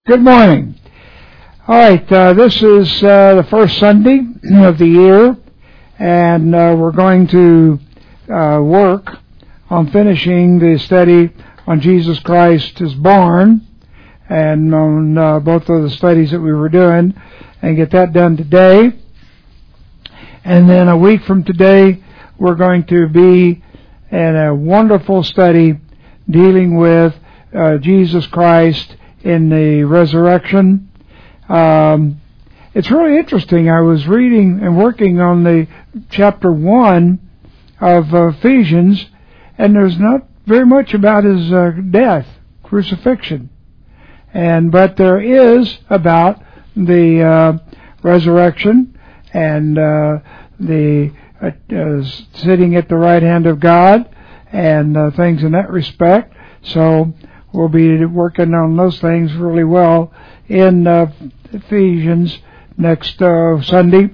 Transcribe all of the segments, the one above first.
Good morning. All right, this is the first Sunday of the year, and we're going to work on finishing the study on Jesus Christ is born, and on both of the studies that we were doing, and get that done today. And then a week from today, we're going to be in a wonderful study dealing with Jesus Christ in the resurrection. It's really interesting. I was reading and working on the chapter 1 of Ephesians, and there's not very much about his death, crucifixion, but there is about the resurrection and the sitting at the right hand of God and things in that respect. So we'll be working on those things really well in Ephesians next Sunday.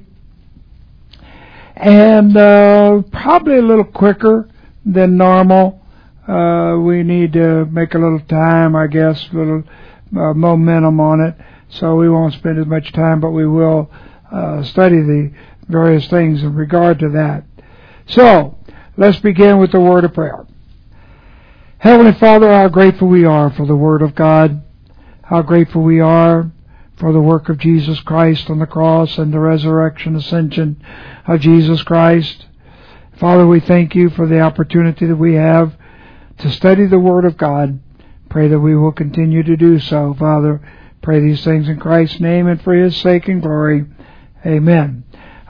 And probably a little quicker than normal. We need to make a little time, I guess, a little momentum on it. So we won't spend as much time, but we will study the various things in regard to that. So let's begin with the word of prayer. Heavenly Father, how grateful we are for the Word of God. How grateful we are for the work of Jesus Christ on the cross and the resurrection, ascension of Jesus Christ. Father, we thank you for the opportunity that we have to study the Word of God. Pray that we will continue to do so, Father. Pray these things in Christ's name and for His sake and glory. Amen.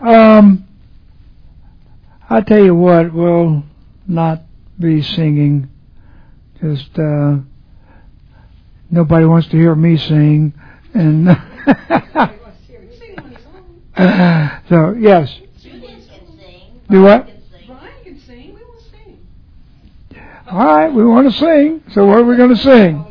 I tell you what, we'll not be singing. Just nobody wants to hear me sing, and so yes. Do what? Brian can sing. We will sing. All right, we want to sing. So what are we going to sing?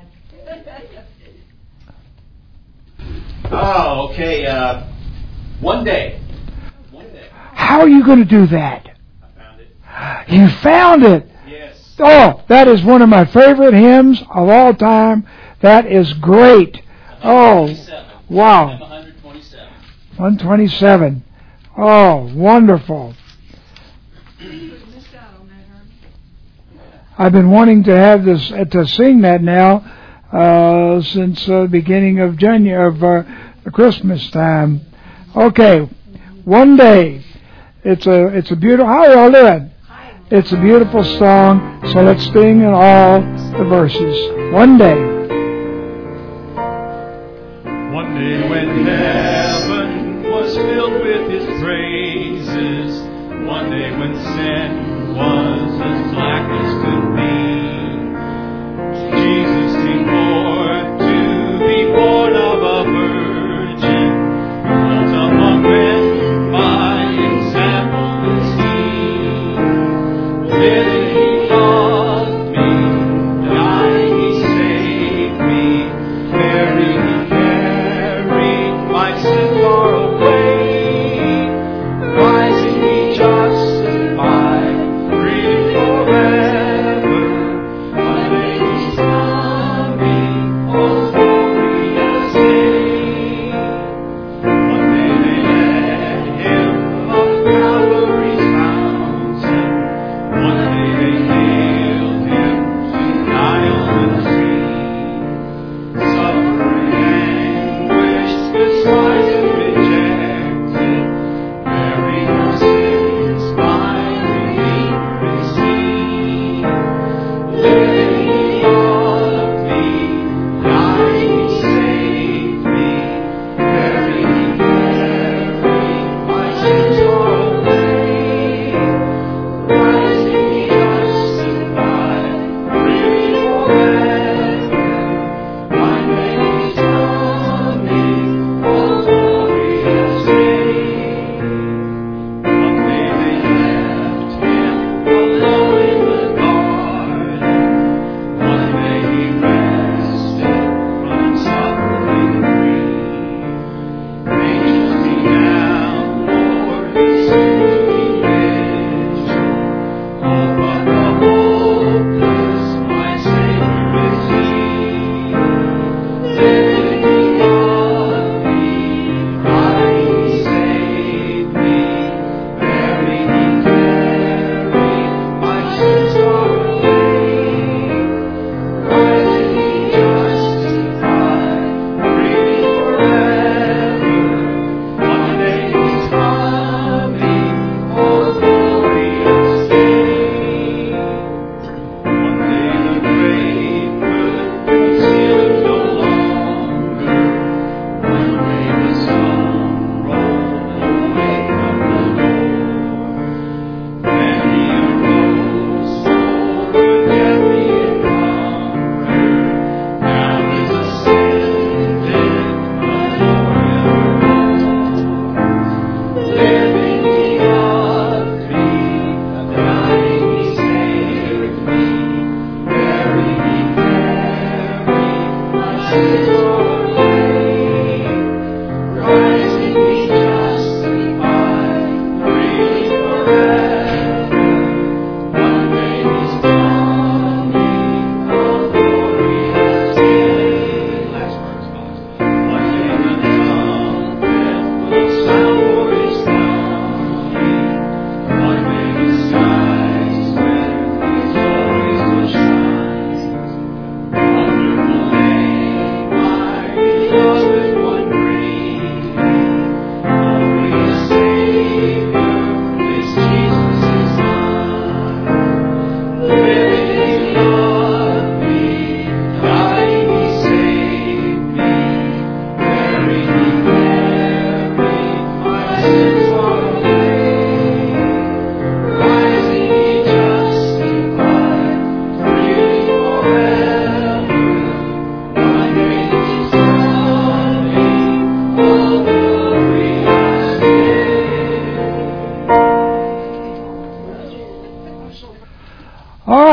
Oh, okay. One day. How are you going to do that? I found it. You found it. Yes. Oh, that is one of my favorite hymns of all time. That is great. Oh, wow. 127. 127. Oh, wonderful. I've been wanting to have this to sing that now since the beginning of January of Christmas time. Okay, one day. It's a beautiful. How are y'all doing? It's a beautiful song, so let's sing in all the verses. One day. One day when heaven was filled with His praises, one day when sin was as black as could be, Jesus came forth to be born of a virgin, dwelt among men by example is He. Living He loved me, dying He saved me, buried He carried my sin far away, rising He justified, freely forever.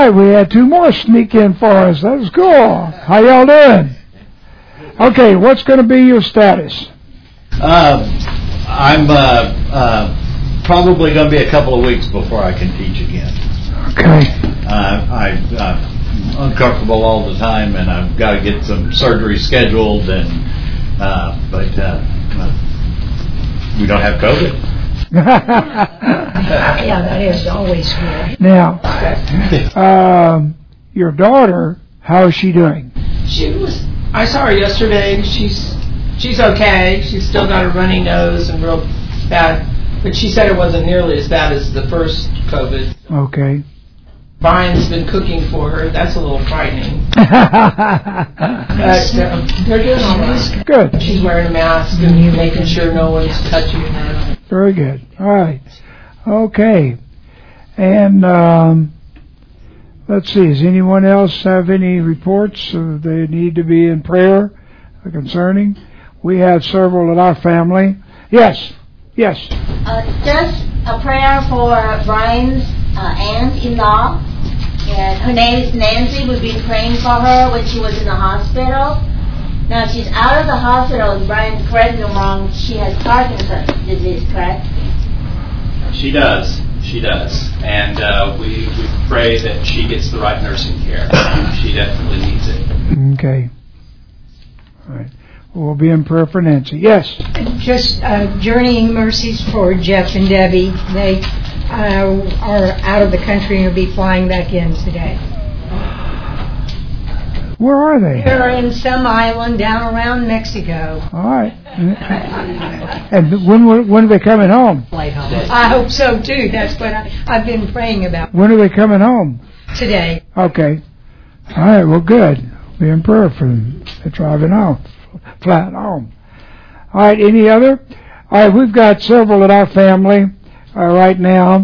right, we had 2 more sneak in for us. That was cool. How y'all doing? Okay, what's going to be your status? I'm probably going to be a couple of weeks before I can teach again. Okay. I'm uncomfortable all the time, and I've got to get some surgery scheduled, but we don't have COVID. Yeah, that is always good. Now, your daughter, how is she doing? I saw her yesterday. She's okay. She's still got a runny nose and real bad, but she said it wasn't nearly as bad as the first COVID. Okay. Brian's been cooking for her. That's a little frightening. But they're doing all right. Good. She's wearing a mask and making sure no one's touching her. Very good. All right. Okay. And let's see. Does anyone else have any reports they need to be in prayer concerning? We have several in our family. Yes. Yes. Just a prayer for Brian's aunt-in-law. And her name is Nancy. We've been praying for her when she was in the hospital. Now she's out of the hospital. Brian, correct me if I'm wrong, she has Parkinson's disease, correct? She does. She does. And we pray that she gets the right nursing care. She definitely needs it. Okay. All right. We'll be in prayer for Nancy. Yes. Just journeying mercies for Jeff and Debbie. They are out of the country and will be flying back in today. Where are they? They're in some island down around Mexico. All right. And when are they coming home? I hope so too. That's what I've been praying about. When are they coming home? Today. Okay. All right. Well, good. Be in prayer for them. They're driving home, flat home. All right. Any other? All right. We've got several in our family right now.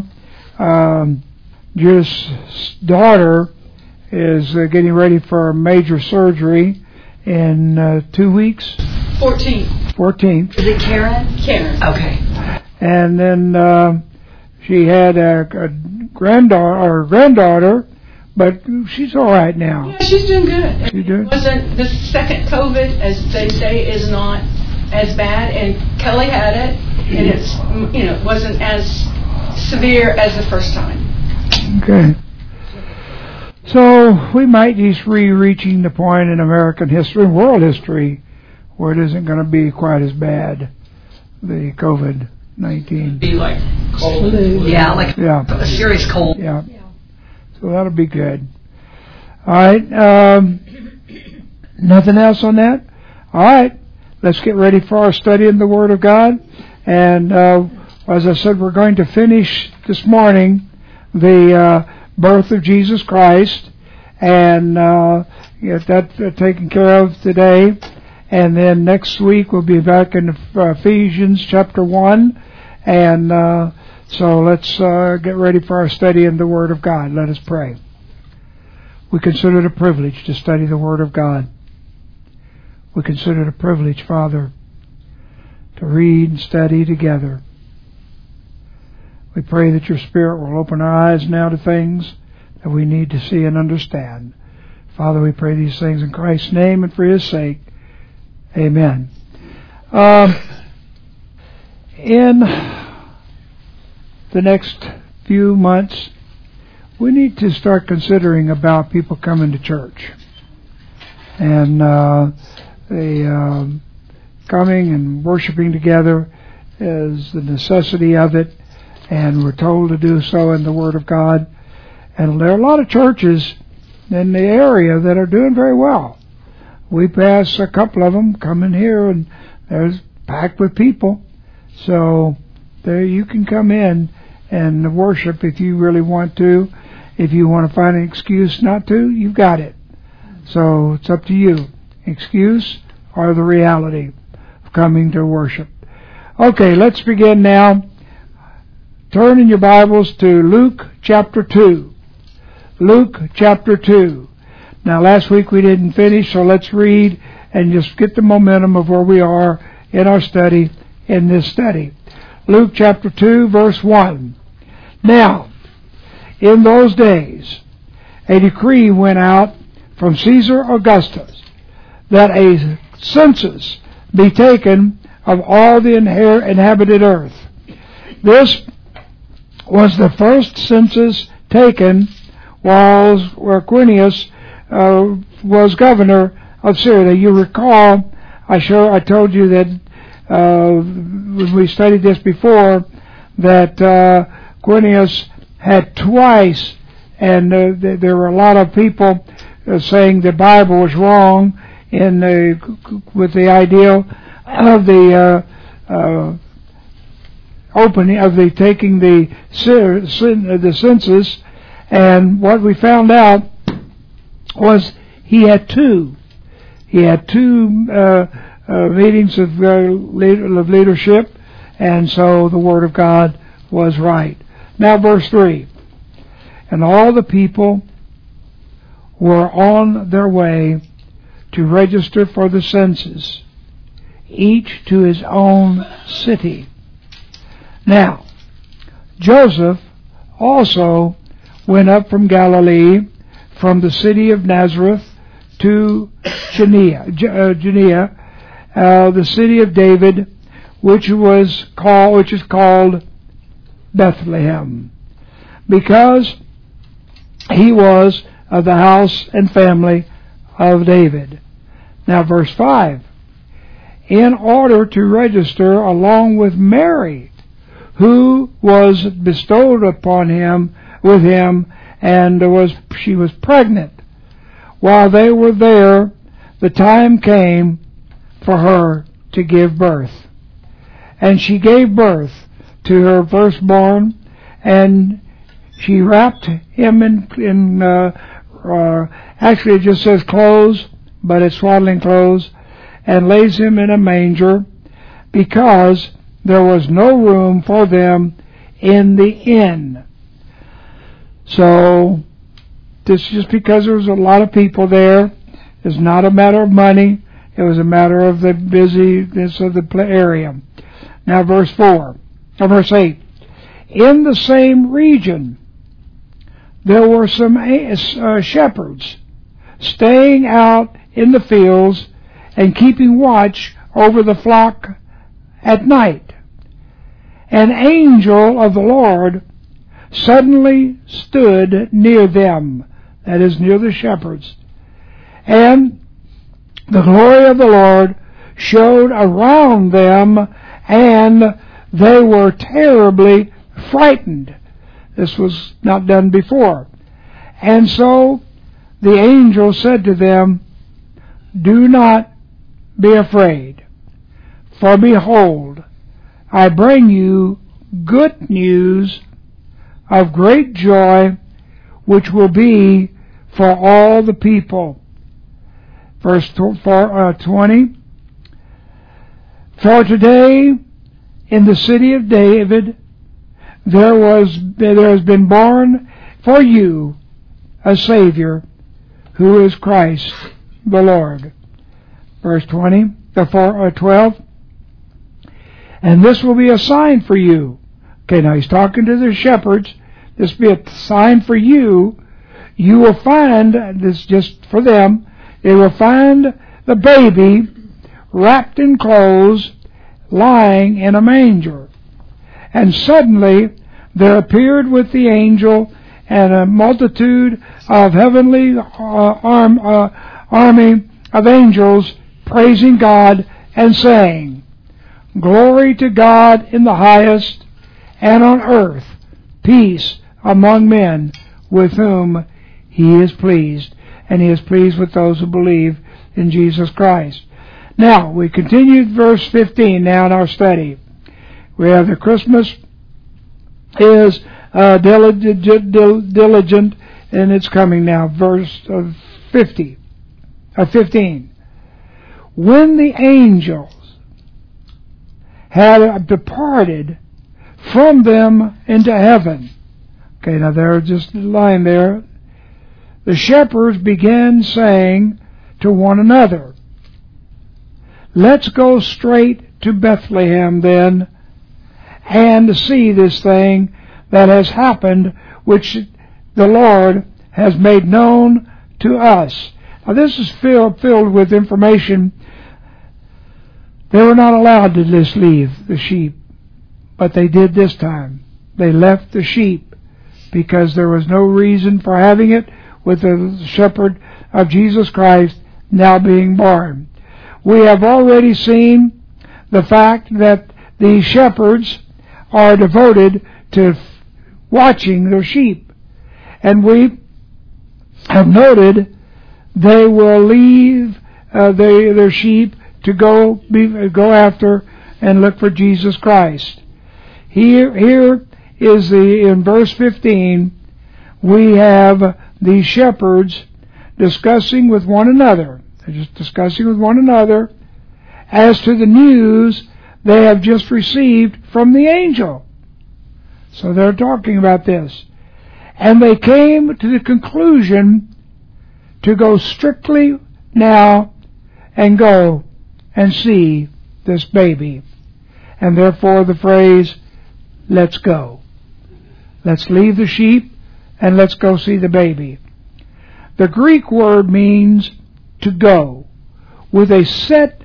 Judith's daughter is getting ready for a major surgery in 2 weeks. 14th. Is it Karen? Karen. Okay. And then she had a granddaughter, but she's all right now. Yeah, she's doing good. She's doing. Wasn't the second COVID, as they say, is not as bad, and Kelly had it, and it's wasn't as severe as the first time. Okay. So we might be reaching the point in American history and world history where it isn't going to be quite as bad, the COVID-19. Be like cold. Yeah, like Yeah. a serious cold. Yeah. So that'll be good. All right. Nothing else on that? All right. Let's get ready for our study in the Word of God. And as I said, we're going to finish this morning the birth of Jesus Christ and get that taken care of today. And then next week we'll be back in Ephesians chapter 1. And so let's get ready for our study in the Word of God. Let us pray. We consider it a privilege to study the Word of God. We consider it a privilege, Father, to read and study together. We pray that your Spirit will open our eyes now to things that we need to see and understand. Father, we pray these things in Christ's name and for His sake. Amen. In the next few months, we need to start considering about people coming to church. And coming and worshiping together is the necessity of it. And we're told to do so in the Word of God. And there are a lot of churches in the area that are doing very well. We pass a couple of them coming here, and there's packed with people. So there you can come in and worship if you really want to. If you want to find an excuse not to, you've got it. So it's up to you. Excuse or the reality of coming to worship. Okay, let's begin now. Turn in your Bibles to Luke chapter 2. Luke chapter 2. Now last week we didn't finish, so let's read and just get the momentum of where we are in our study, in this study. Luke chapter 2, verse 1. Now, in those days, a decree went out from Caesar Augustus that a census be taken of all the inhabited earth. This was the first census taken while Quirinius was governor of Syria. You recall, I told you that when we studied this before, that Quirinius had twice, and there were a lot of people saying the Bible was wrong with the idea of the opening of the taking the census. And what we found out was he had two meetings of leadership, and so the Word of God was right. Now verse 3. And all the people were on their way to register for the census, each to his own city. Now, Joseph also went up from Galilee, from the city of Nazareth to Judea, the city of David, which is called Bethlehem, because he was of the house and family of David. Now verse 5. In order to register along with Mary, who was bestowed upon him with him, and she was pregnant. While they were there, the time came for her to give birth. And she gave birth to her firstborn, and she wrapped him in actually it just says clothes, but it's swaddling clothes, and lays him in a manger, because there was no room for them in the inn. So, this is just because there was a lot of people there. It's not a matter of money. It was a matter of the busyness of the area. Now verse 8. In the same region, there were some shepherds staying out in the fields and keeping watch over the flock at night. An angel of the Lord suddenly stood near them, that is, near the shepherds, and the glory of the Lord showed around them, and they were terribly frightened. This was not done before. And so the angel said to them, Do not be afraid, for behold, I bring you good news of great joy, which will be for all the people. Verse 20. For today, in the city of David, there has been born for you a Savior, who is Christ the Lord. Verse 12. And this will be a sign for you. Okay, now he's talking to the shepherds. This will be a sign for you. You will find, this is just for them, they will find the baby wrapped in clothes, lying in a manger. And suddenly there appeared with the angel and a multitude of heavenly army of angels, praising God and saying, Glory to God in the highest, and on earth peace among men with whom he is pleased. And he is pleased with those who believe in Jesus Christ. Now, we continue verse 15 now in our study. We have the Christmas is diligent, and it's coming now. Verse 15. When the angels had departed from them into heaven. Okay, now they're just lying there. The shepherds began saying to one another, Let's go straight to Bethlehem then, and see this thing that has happened, which the Lord has made known to us. Now this is filled with information. They were not allowed to just leave the sheep, but they did this time. They left the sheep because there was no reason for having it with the shepherd of Jesus Christ now being born. We have already seen the fact that the shepherds are devoted to watching their sheep. And we have noted they will leave their sheep to go after and look for Jesus Christ. Here is in verse 15, we have the shepherds discussing with one another. They're just discussing with one another as to the news they have just received from the angel. So they're talking about this. And they came to the conclusion to go strictly now and go and see this baby. And therefore the phrase, let's go. Let's leave the sheep and let's go see the baby. The Greek word means to go, with a set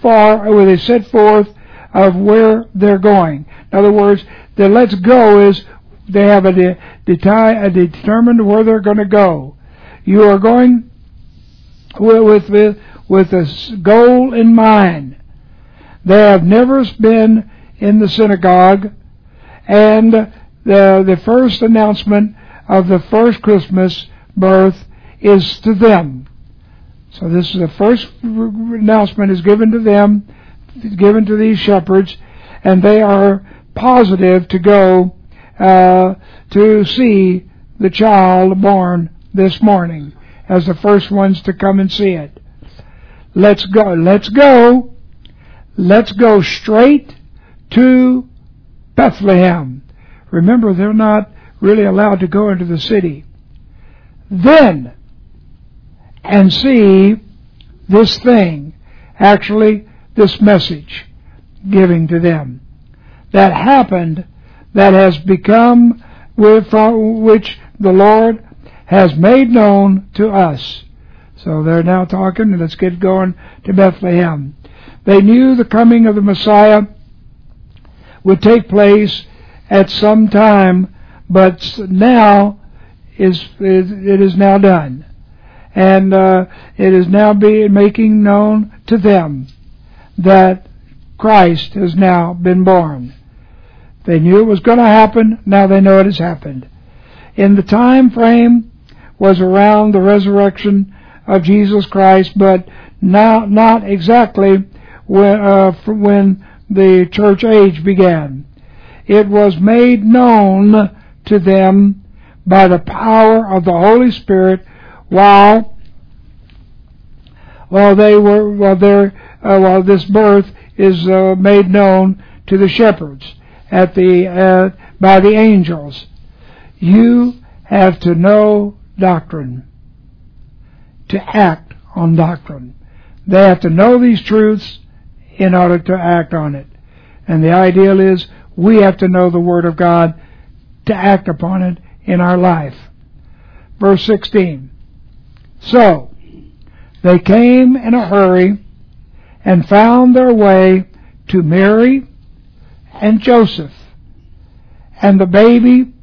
forth of where they're going. In other words, the let's go is they have a determined where they're going to go. You are going with a goal in mind. They have never been in the synagogue, and the first announcement of the first Christmas birth is to them. So this is the first announcement is given to them, given to these shepherds, and they are positive to go to see the child born this morning as the first ones to come and see it. Let's go. Let's go. Let's go straight to Bethlehem. Remember, they're not really allowed to go into the city. Then, and see this thing, actually this message giving to them that happened, that has become which the Lord has made known to us. So they're now talking, and let's get going to Bethlehem. They knew the coming of the Messiah would take place at some time, but now it is now done. And it is now making known to them that Christ has now been born. They knew it was going to happen. Now they know it has happened. In the time frame was around the resurrection of Jesus Christ, but not exactly when the church age began. It was made known to them by the power of the Holy Spirit while this birth is made known to the shepherds by the angels. You have to know doctrine to act on doctrine. They have to know these truths in order to act on it. And the ideal is we have to know the Word of God to act upon it in our life. Verse 16. So, they came in a hurry and found their way to Mary and Joseph and the baby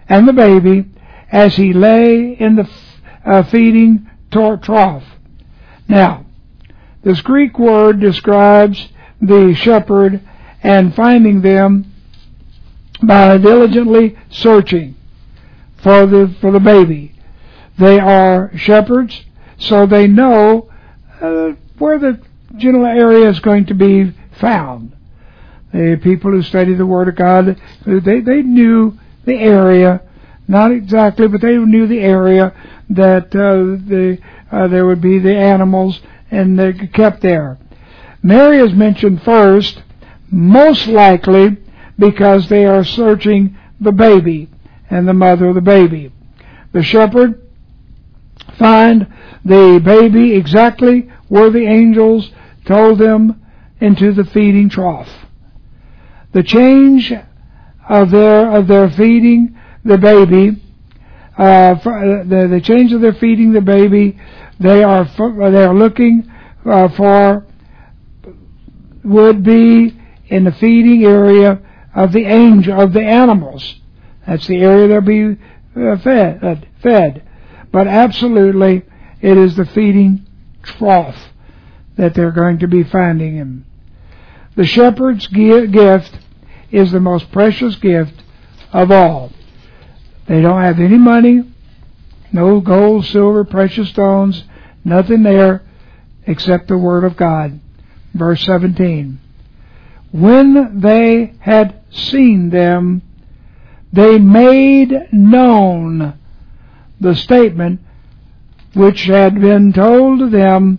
as he lay in the feeding trough. Now, this Greek word describes the shepherd and finding them by diligently searching for the baby. They are shepherds, so they know where the general area is going to be found. The people who study the Word of God, they knew the area, not exactly, but they knew the area that there would be the animals, and they're kept there. Mary is mentioned first, most likely because they are searching the baby and the mother of the baby. The shepherd find the baby exactly where the angels told them, into the feeding trough. The change of their feeding the baby the change of their feeding the baby. They are looking for would be in the feeding area of the animals. That's the area they'll be fed. But absolutely, it is the feeding trough that they're going to be finding him. The shepherd's gift is the most precious gift of all. They don't have any money, no gold, silver, precious stones, nothing there except the Word of God. Verse 17. When they had seen them, they made known the statement which had been told to them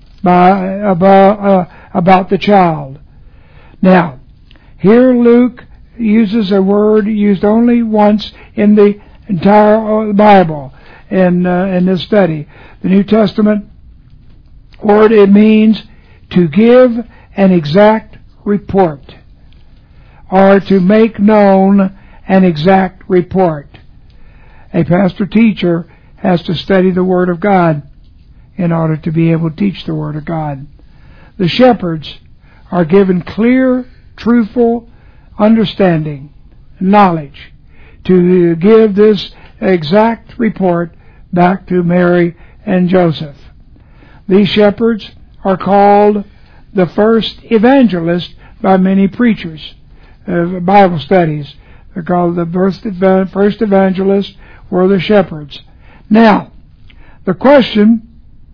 about the child. Now, here Luke uses a word used only once in the entire Bible in this study. The New Testament word, it means to give an exact report or to make known an exact report. A pastor-teacher has to study the Word of God in order to be able to teach the Word of God. The shepherds are given clear, truthful understanding, knowledge, to give this exact report back to Mary and Joseph. These shepherds are called the first evangelists by many preachers of Bible studies. They're called the first evangelists were the shepherds. Now, the question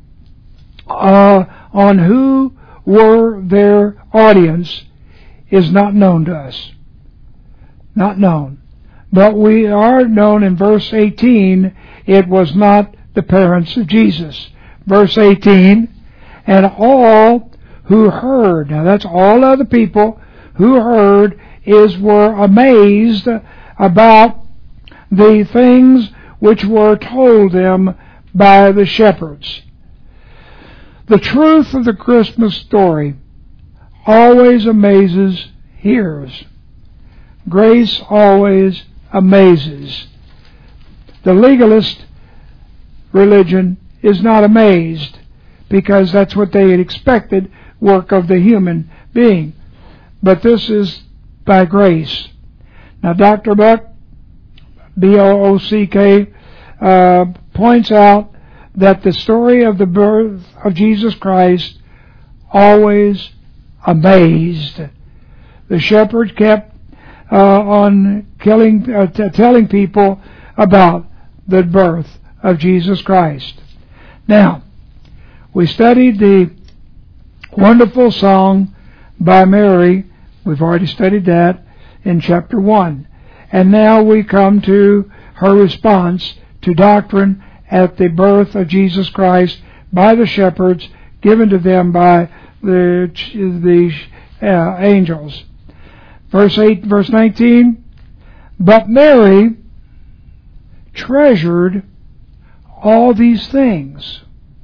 on who were their audience is not known to us. Not known. But we are known in verse 18, it was not the parents of Jesus. Verse 18, and all who heard, now that's all other people who heard, were amazed about the things which were told them by the shepherds. The truth of the Christmas story always amazes hearers. Grace always amazes. The legalist religion is not amazed because that's what they had expected, work of the human being. But this is by grace. Now Dr. Buck, B-O-O-C-K, points out that the story of the birth of Jesus Christ always amazed. The shepherd kept on telling people about the birth of Jesus Christ. Now, we studied the wonderful song by Mary. We've already studied that in chapter 1. And now we come to her response to doctrine at the birth of Jesus Christ by the shepherds, given to them by the angels. Verse 19, but Mary treasured all these things,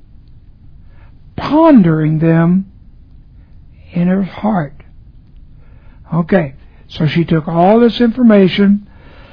pondering them in her heart. Okay, so she took all this information,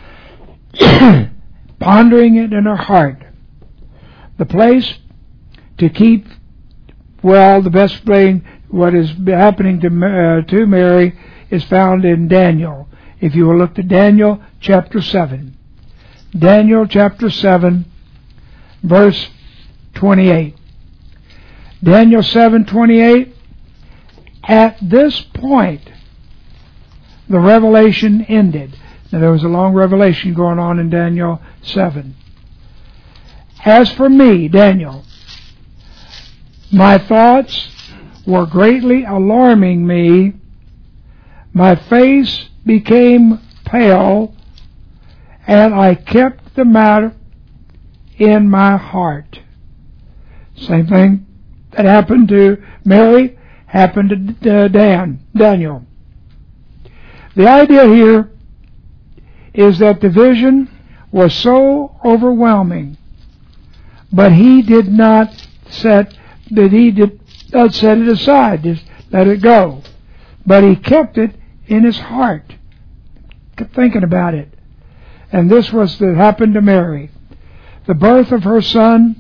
pondering it in her heart. The place to keep, well, the best way what is happening to Mary is found in Daniel. If you will look to Daniel chapter 7. Daniel chapter 7, verse 28. Daniel 7:28. At this point, the revelation ended. Now, there was a long revelation going on in Daniel 7. As for me, Daniel, my thoughts were greatly alarming me. My face became pale, and I kept the matter in my heart. Same thing that happened to Mary happened to Daniel. The idea here is that the vision was so overwhelming, but he did not set it aside, just let it go. But he kept it in his heart, kept thinking about it. And this was what happened to Mary. The birth of her Son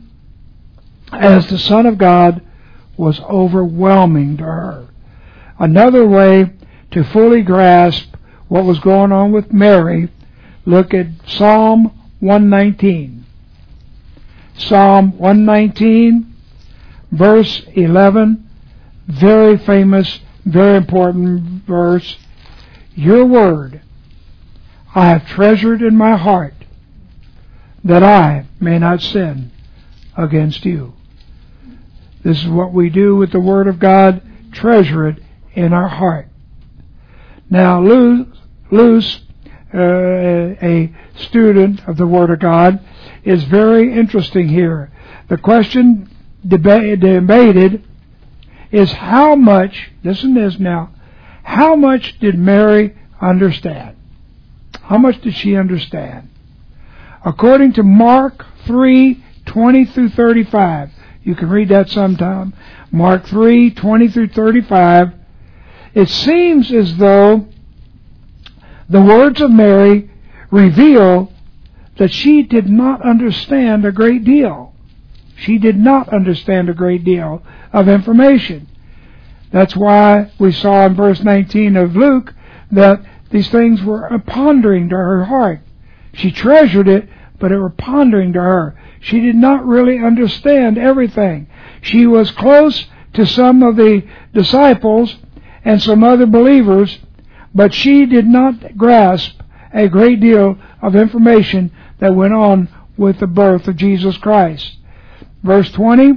as the Son of God was overwhelming to her. Another way to fully grasp what was going on with Mary, look at Psalm 119. Psalm 119, verse 11, very famous, very important verse. Your word I have treasured in my heart, that I may not sin against you. This is what we do with the Word of God, treasure it in our heart. Now, Luce, a student of the Word of God, is very interesting here. The question debated is how much, listen to this now, how much did Mary understand? How much did she understand? According to Mark 3:20 through 35, you can read that sometime. Mark 3:20 through 35. It seems as though the words of Mary reveal that she did not understand a great deal. She did not understand a great deal of information. That's why we saw in verse 19 of Luke that these things were a pondering to her heart. She treasured it, but it were pondering to her. She did not really understand everything. She was close to some of the disciples and some other believers, but she did not grasp a great deal of information that went on with the birth of Jesus Christ. Verse 20,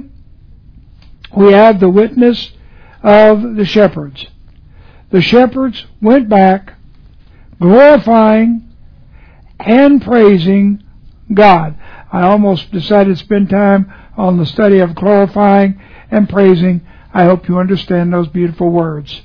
we have the witness of the shepherds. The shepherds went back glorifying and praising God. I almost decided to spend time on the study of glorifying and praising. I hope you understand those beautiful words.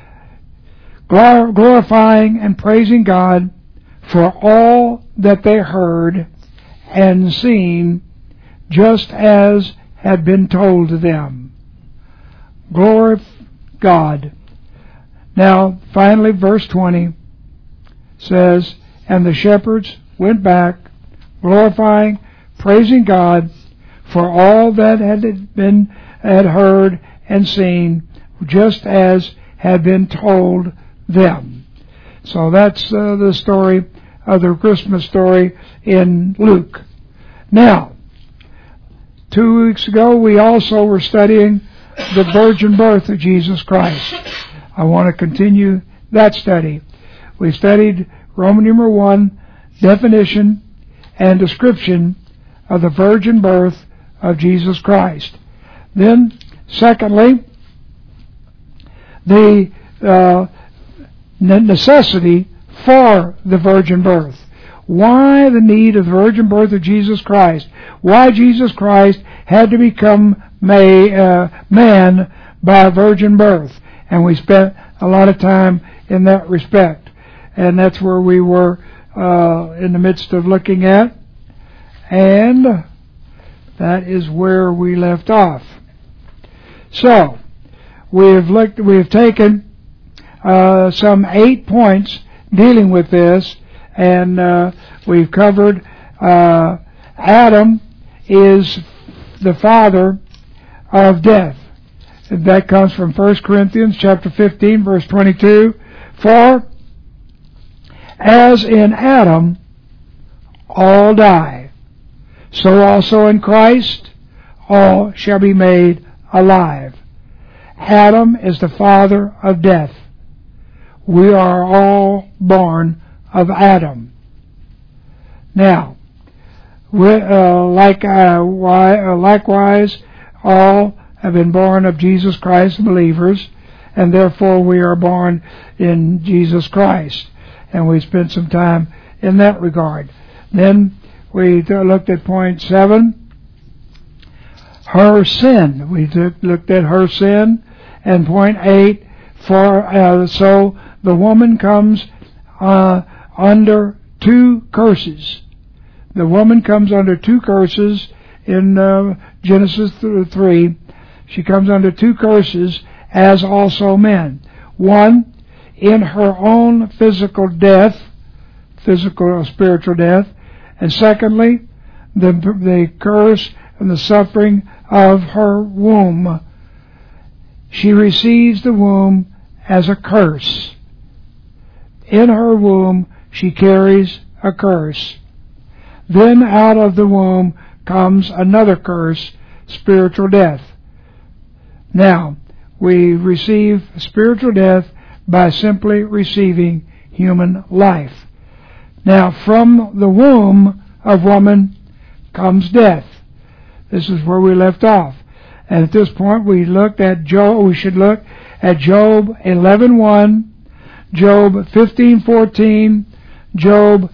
Glorifying and praising God for all that they heard and seen, just as had been told to them. Glorify God. Now, finally, verse 20 says, and the shepherds went back, glorifying, praising God for all that had heard and seen, just as had been told them. So that's the story of the Christmas story in Luke. Now, 2 weeks ago we also were studying the virgin birth of Jesus Christ. I want to continue that study. We studied Roman numeral 1, definition and description of the virgin birth of Jesus Christ. Then, secondly, the necessity for the virgin birth. Why the need of the virgin birth of Jesus Christ? Why Jesus Christ had to become man by a virgin birth? And we spent a lot of time in that respect. And that's where we were in the midst of looking at. And that is where we left off. So, we have taken some 8 points dealing with this, and we've covered Adam is the father of death. That comes from 1 Corinthians chapter 15, verse 22. For as in Adam all die, so also in Christ all shall be made alive. Adam is the father of death. We are all born of Adam. Now, likewise, all have been born of Jesus Christ, believers, and therefore we are born in Jesus Christ. And we spent some time in that regard. Then we looked at point 7, her sin. We looked at her sin. And point 8, so the woman comes under 2 curses. The woman comes under 2 curses in Genesis 3. She comes under 2 curses, as also men. One, in her own physical death, physical or spiritual death. And secondly, the curse and the suffering of her womb. She receives the womb as a curse. In her womb she carries a curse. Then out of the womb comes another curse, spiritual death. Now, we receive spiritual death by simply receiving human life. Now, from the womb of woman comes death. This is where we left off. And at this point, we should look at Job 11:1, Job 15:14, Job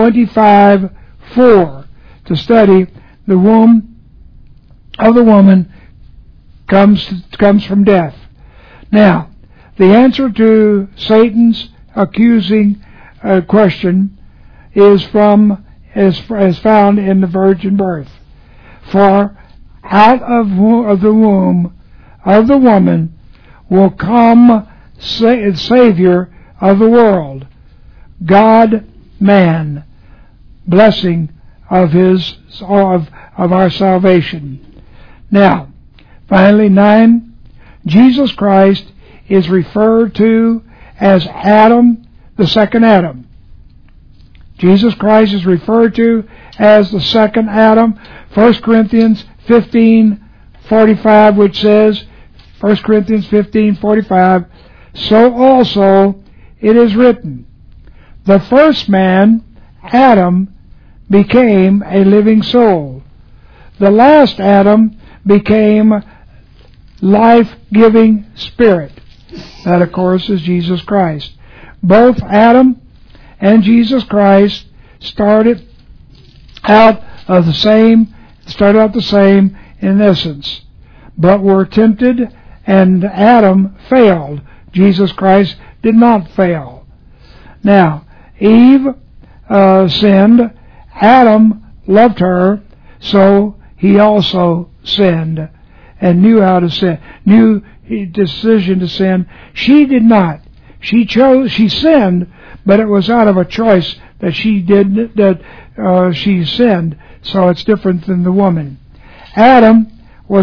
25:4 to study the womb of the woman comes from death. Now, the answer to Satan's accusing question is found in the virgin birth. For out of the womb of the woman will come Savior of the world, God, man, blessing of our salvation. Now, finally, 9, Jesus Christ is referred to as Adam, the second Adam. Jesus Christ is referred to as the second Adam. 1 Corinthians 15:45, which says, 1 Corinthians 15:45, so also it is written, the first man, Adam, became a living soul. The last Adam became life-giving spirit. That, of course, is Jesus Christ. Both Adam and Jesus Christ started out the same in essence, but were tempted, and Adam failed. Jesus Christ did not fail. Now, Eve sinned. Adam loved her, so he also sinned and knew how to sin, knew his decision to sin. She did not. She sinned, but it was out of a choice that she sinned. So it's different than the woman. Adam was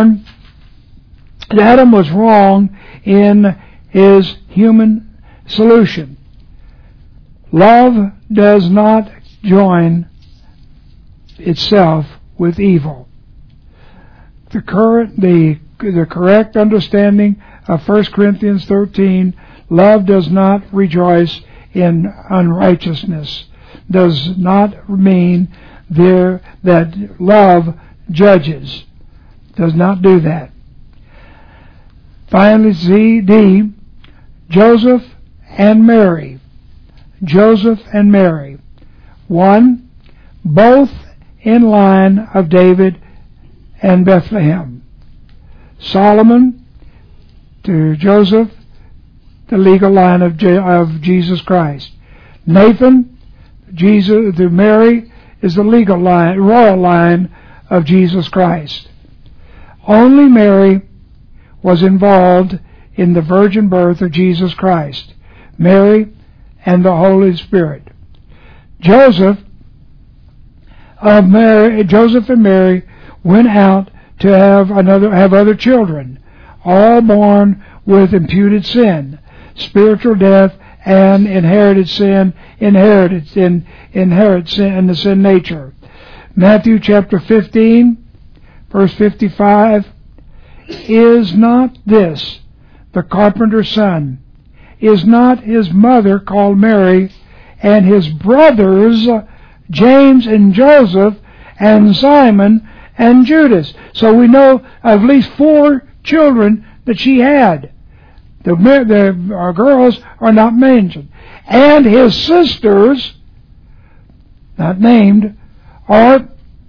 wrong in his human solution. Love does not join itself with evil. The correct understanding of 1 Corinthians 13, love does not rejoice in unrighteousness, does not mean that love judges. Does not do that. Finally, D, Joseph and Mary. Joseph and Mary. 1, both in line of David and Bethlehem. Solomon to Joseph, the legal line of Jesus Christ. Nathan, Jesus to Mary, is the legal line, royal line of Jesus Christ. Only Mary was involved in the virgin birth of Jesus Christ. Mary and the Holy Spirit. Joseph and Mary went out to have other children, all born with imputed sin, spiritual death, and inherited sin, inherit sin in the sin nature. Matthew chapter 15, verse 55, is not this the carpenter's son? Is not his mother called Mary, and his brothers James and Joseph and Simon and Judas? So we know of at least 4 children that she had. Our girls are not mentioned. And his sisters, not named, are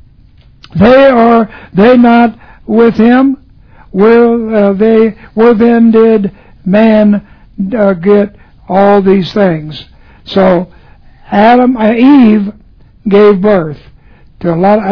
they not with him? Where then did man get all these things? So Eve gave birth to a lot of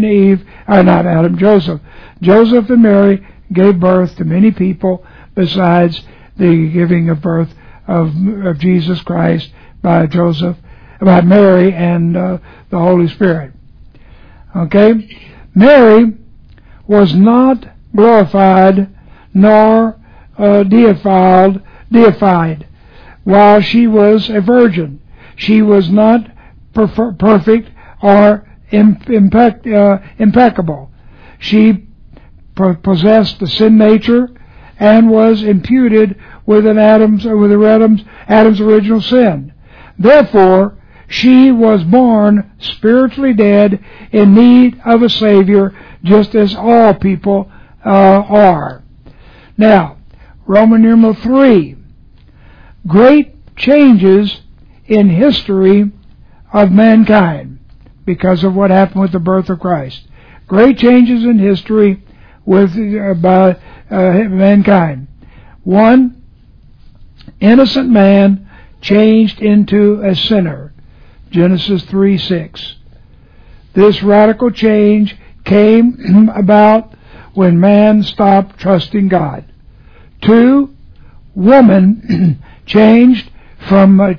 Joseph and Mary gave birth to many people besides the giving of birth of Jesus Christ by Mary and the Holy Spirit. Okay? Mary was not glorified nor deified while she was a virgin. She was not perfect or impeccable. She possessed the sin nature and was imputed with Adam's original sin. Therefore, she was born spiritually dead, in need of a Savior, just as all people are. Now, Roman numeral 3. Great changes in history of mankind because of what happened with the birth of Christ. Great changes in history with mankind. 1. Innocent man changed into a sinner. Genesis 3:6. This radical change came about when man stopped trusting God. 2. Woman changed from a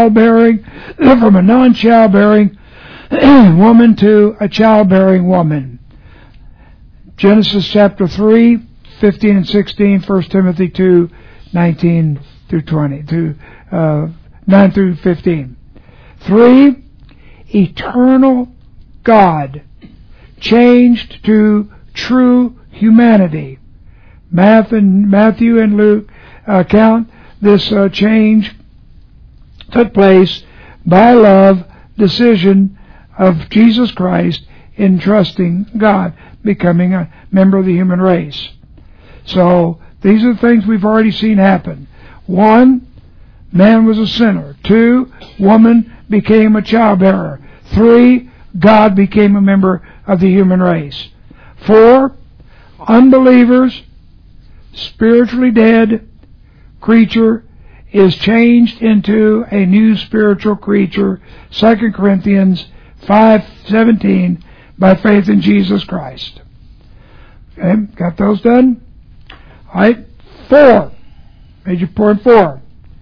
non-childbearing woman to a childbearing woman. Genesis chapter 3, 15 and 16, 1 Timothy 2, 19 through 20, 9 through 15. 3. Eternal God changed to true humanity. Matthew and Luke account this change took place by love decision of Jesus Christ in trusting God, becoming a member of the human race. So these are the things we've already seen happen. 1, man was a sinner. 2, woman became a childbearer. 3, God became a member of the human race. 4, unbelievers, spiritually dead creature is changed into a new spiritual creature, 2 Corinthians 5:17, by faith in Jesus Christ. Okay, got those done? All right, 4. Major point 4.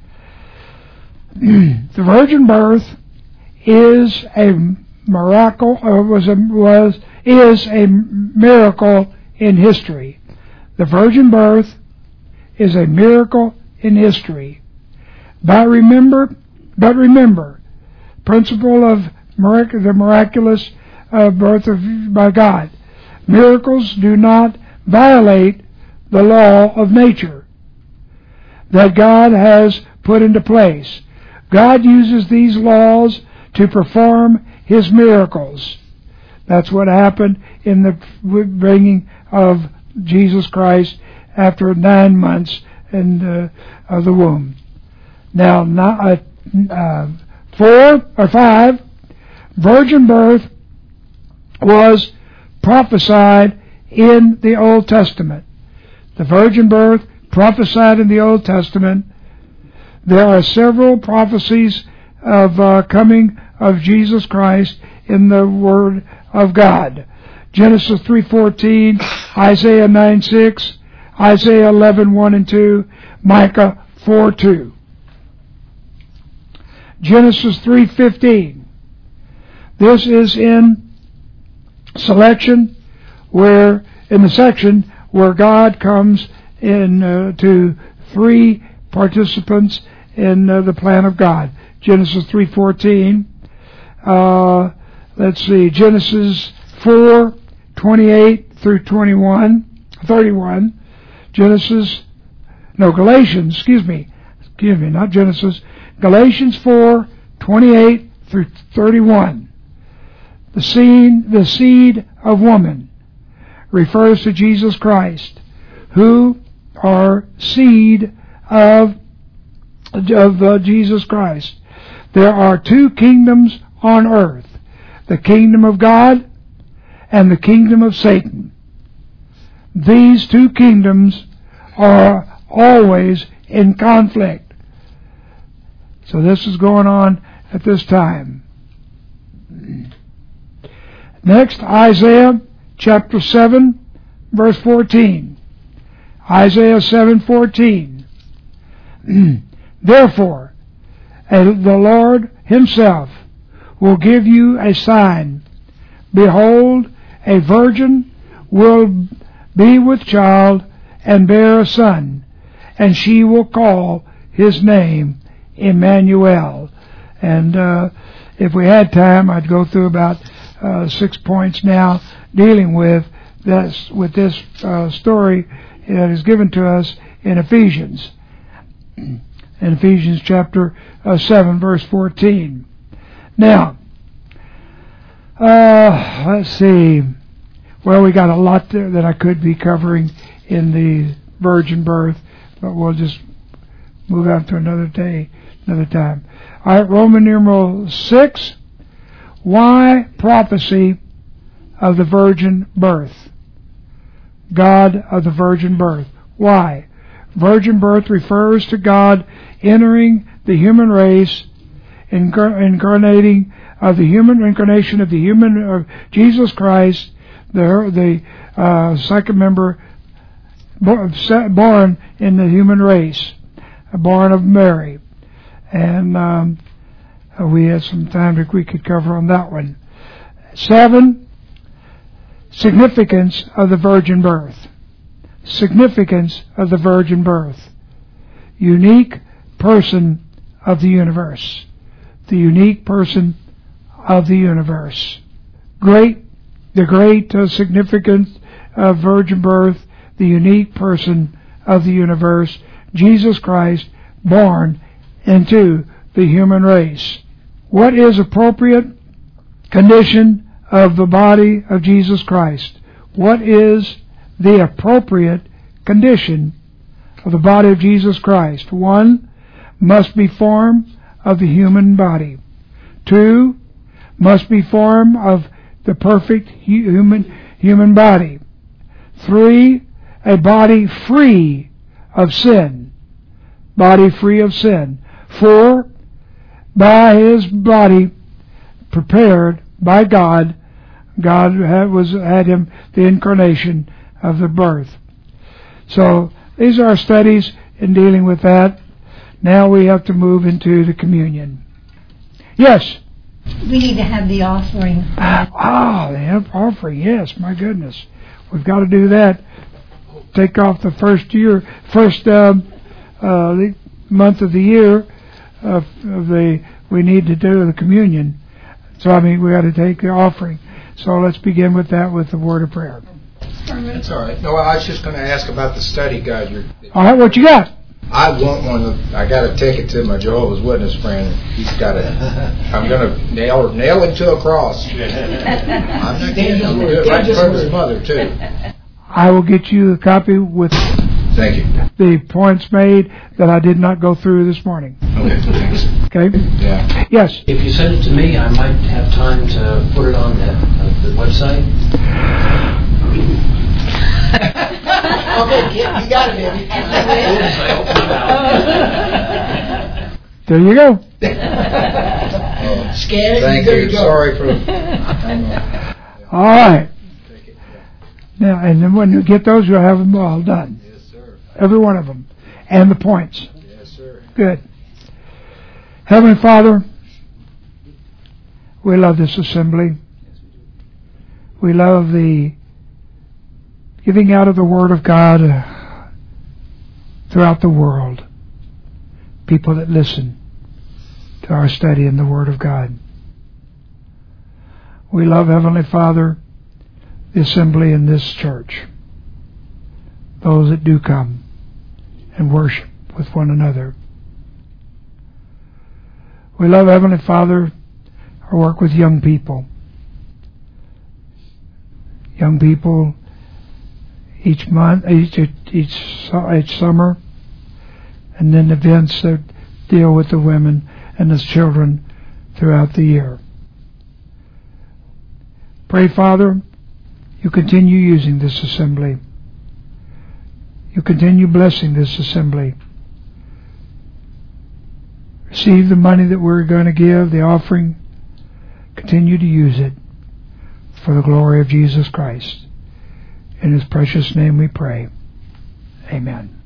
The virgin birth is a miracle, is a miracle in history. The virgin birth is a miracle in history. But remember, principle of the miraculous birth by God. Miracles do not violate the law of nature that God has put into place. God uses these laws to perform His miracles. That's what happened in the bringing of Jesus Christ after 9 months in of the womb. Now, 4 or 5, virgin birth was prophesied in the Old Testament. The virgin birth prophesied in the Old Testament. There are several prophecies of coming of Jesus Christ in the Word of God. Genesis 3:14, Isaiah 9:6, Isaiah 11:1 and 2, Micah 4:2. Genesis 3:15. This is in the section where God comes in to 3 participants in the plan of God. Genesis 3:14. Let's see, Genesis 4:28 through 31. Galatians 4:28 through 31. The seed of woman refers to Jesus Christ, who are seed of Jesus Christ. There are 2 kingdoms on earth, the kingdom of God and the kingdom of Satan. These 2 kingdoms are always in conflict. So this is going on at this time. Next, Isaiah chapter 7, verse 14. Isaiah 7:14. Therefore, the Lord Himself will give you a sign. Behold, a virgin will be with child and bear a son, and she will call his name Emmanuel. And if we had time, I'd go through about 6 points now dealing with this story that is given to us in Ephesians. In Ephesians chapter 7, verse 14. Now, let's see. Well, we got a lot there that I could be covering in the virgin birth, but we'll just move on to another day, another time. All right, Roman numeral 6. Why prophecy of the virgin birth? God of the virgin birth. Why? Virgin birth refers to God entering the human race, incarnation of the human of Jesus Christ, the second member born in the human race, born of Mary. And we had some time that we could cover on that one. 7, significance of the virgin birth. Significance of the virgin birth. Unique person of the universe. The unique person of the universe. The great significance of virgin birth, the unique person of the universe, Jesus Christ, born into the human race. What is appropriate condition of the body of Jesus Christ? What is the appropriate condition of the body of Jesus Christ? 1, must be form of the human body. 2, must be form of the perfect human body. 3, a body free of sin. Body free of sin. 4, by his body prepared by God. God had him the incarnation of the birth. So these are our studies in dealing with that. Now we have to move into the communion. Yes. We need to have the offering. The offering, yes, my goodness. We've got to do that. Take off the first month of the year we need to do the communion. So, we got to take the offering. So let's begin with that with the word of prayer. That's all right. No, I was just going to ask about the study guide. All right, what you got? I want one. I got to take it to my Jehovah's Witness friend. He's got it. I'm going to nail him to a cross. I'm not kidding. I'm going to do it right in front of his mother too. I will get you a copy with. Thank you. The points made that I did not go through this morning. Okay, thanks. Okay? Yeah. Yes. If you send it to me, I might have time to put it on the website. Okay, you got it, baby. There you go. Scan it. Thank you. Sorry for. All right. Now, and then when you get those, you'll have them all done. Yes, sir. Every one of them. And the points. Yes, sir. Good. Heavenly Father, we love this assembly. We love the giving out of the Word of God throughout the world. People that listen to our study in the Word of God. We love, Heavenly Father, the assembly in this church. Those that do come and worship with one another. We love, Heavenly Father, our work with young people. Young people each month, each summer, and then events that deal with the women and the children throughout the year. Pray, Father, you continue using this assembly. You continue blessing this assembly. Receive the money that we're going to give, the offering. Continue to use it for the glory of Jesus Christ. In His precious name we pray. Amen.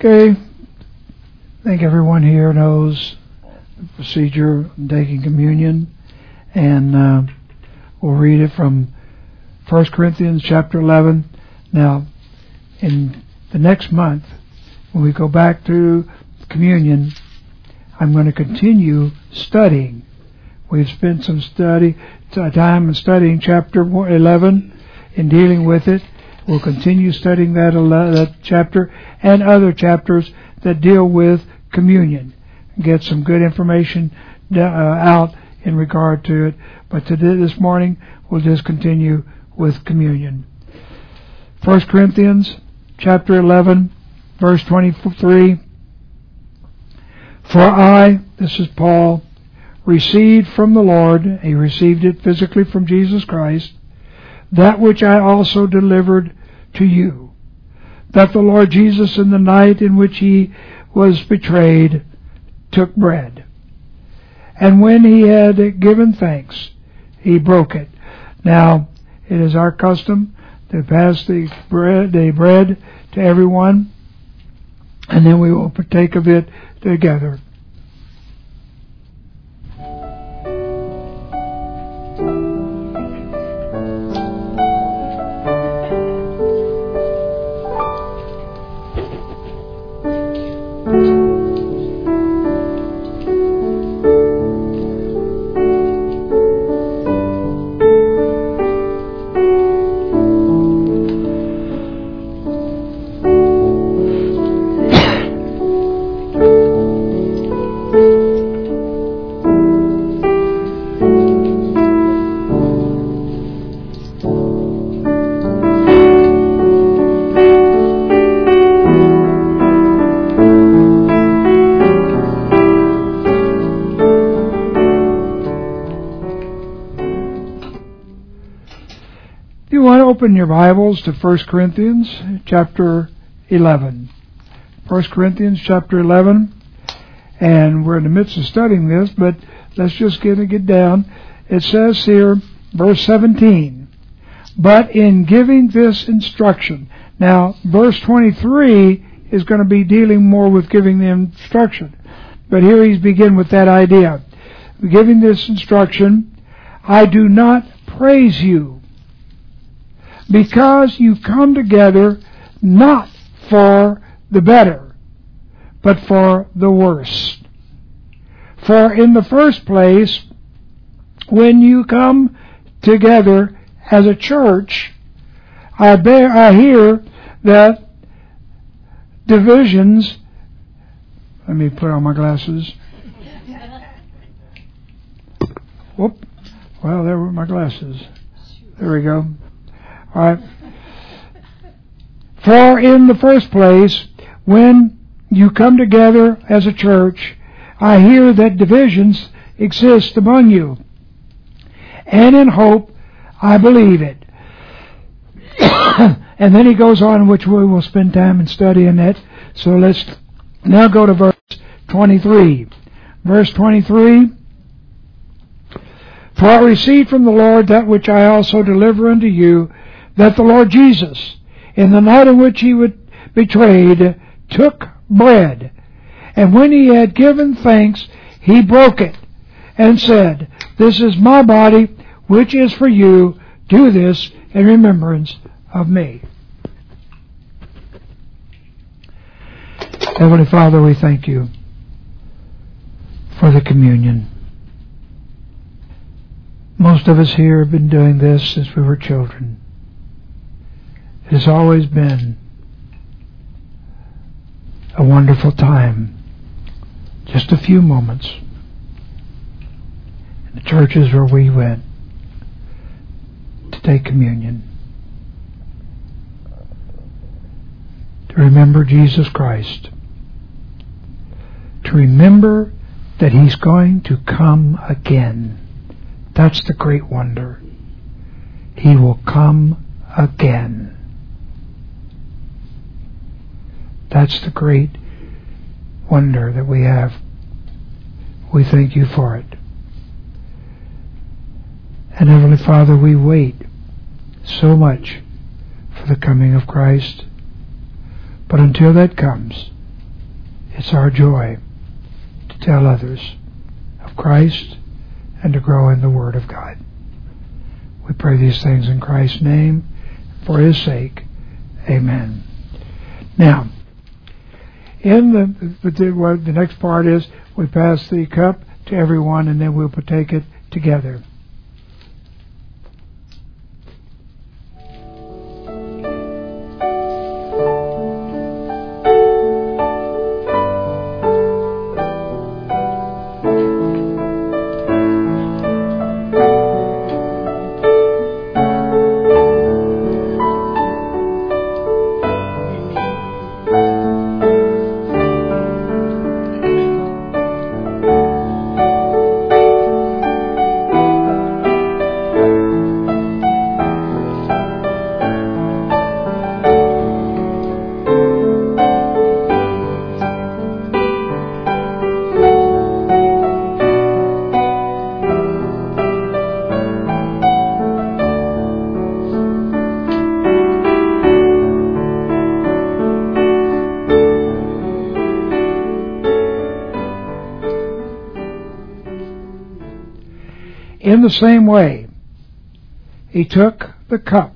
Okay. I think everyone here knows the procedure of taking communion, and we'll read it from 1 Corinthians chapter 11. Now, in the next month, when we go back to communion, I'm going to continue studying. We've spent some time in studying chapter 11 in dealing with it. We'll continue studying that chapter and other chapters that deal with communion. Get some good information out in regard to it. But this morning, we'll just continue with communion. 1 Corinthians chapter 11, verse 23. For I, this is Paul, received from the Lord, he received it physically from Jesus Christ, that which I also delivered to you, that the Lord Jesus, in the night in which he was betrayed, took bread. And when he had given thanks, he broke it. Now, it is our custom to pass the bread to everyone, and then we will partake of it together. Open your Bibles to 1 Corinthians chapter 11. 1 Corinthians chapter 11, and we're in the midst of studying this, but let's just get down. It says here, verse 17, but in giving this instruction. Now, verse 23 is going to be dealing more with giving the instruction, but here he's beginning with that idea. Giving this instruction, I do not praise you, because you come together not for the better, but for the worse. For in the first place, when you come together as a church, I hear that divisions. Let me put on my glasses. Whoop. Well, there were my glasses. There we go. All right. For in the first place, when you come together as a church, I hear that divisions exist among you. And in hope, I believe it. And then he goes on, which we will spend time in studying it. So let's now go to verse 23. Verse 23. For I received from the Lord that which I also deliver unto you, that the Lord Jesus, in the night in which he was betrayed, took bread. And when he had given thanks, he broke it, and said, This is my body, which is for you. Do this in remembrance of me. Heavenly Father, we thank you for the communion. Most of us here have been doing this since we were children. It has always been a wonderful time. Just a few moments in the churches where we went to take communion, to remember Jesus Christ, to remember that He's going to come again. That's the great wonder. He will come again. That's the great wonder that we have. We thank you for it. And Heavenly Father, we wait so much for the coming of Christ. But until that comes, It's our joy to tell others of Christ and to grow in the Word of God. We pray these things in Christ's name, for His sake. Amen. Now, in the next part is we pass the cup to everyone, and then we'll partake it together. In the same way, He took the cup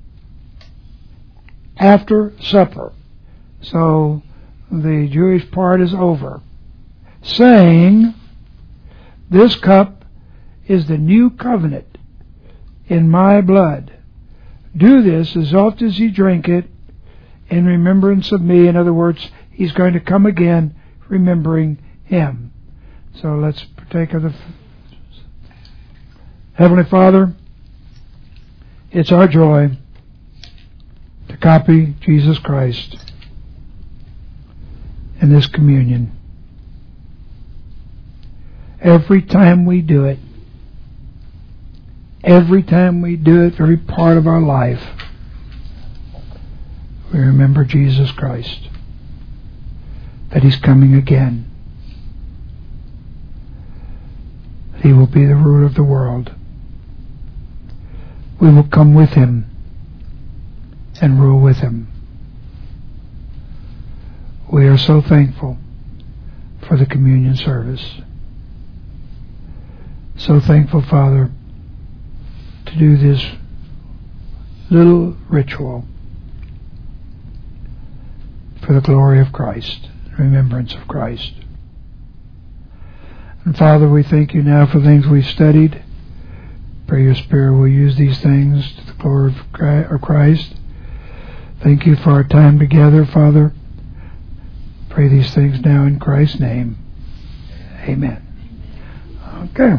after supper. So the Jewish part is over, saying, "This cup is the new covenant in my blood. Do this as often as you drink it in remembrance of me." In other words, He's going to come again, remembering Him. So let's partake of the Heavenly Father, it's our joy to copy Jesus Christ in this communion. Every time we do it, every part of our life, we remember Jesus Christ, that He's coming again. He will be the ruler of the world. We will come with Him and rule with Him. We are so thankful for the communion service. So thankful, Father, to do this little ritual for the glory of Christ, remembrance of Christ. And Father, we thank You now for things we've studied. Pray Your Spirit will use these things to the glory of Christ. Thank You for our time together, Father. Pray these things now in Christ's name. Amen. Okay.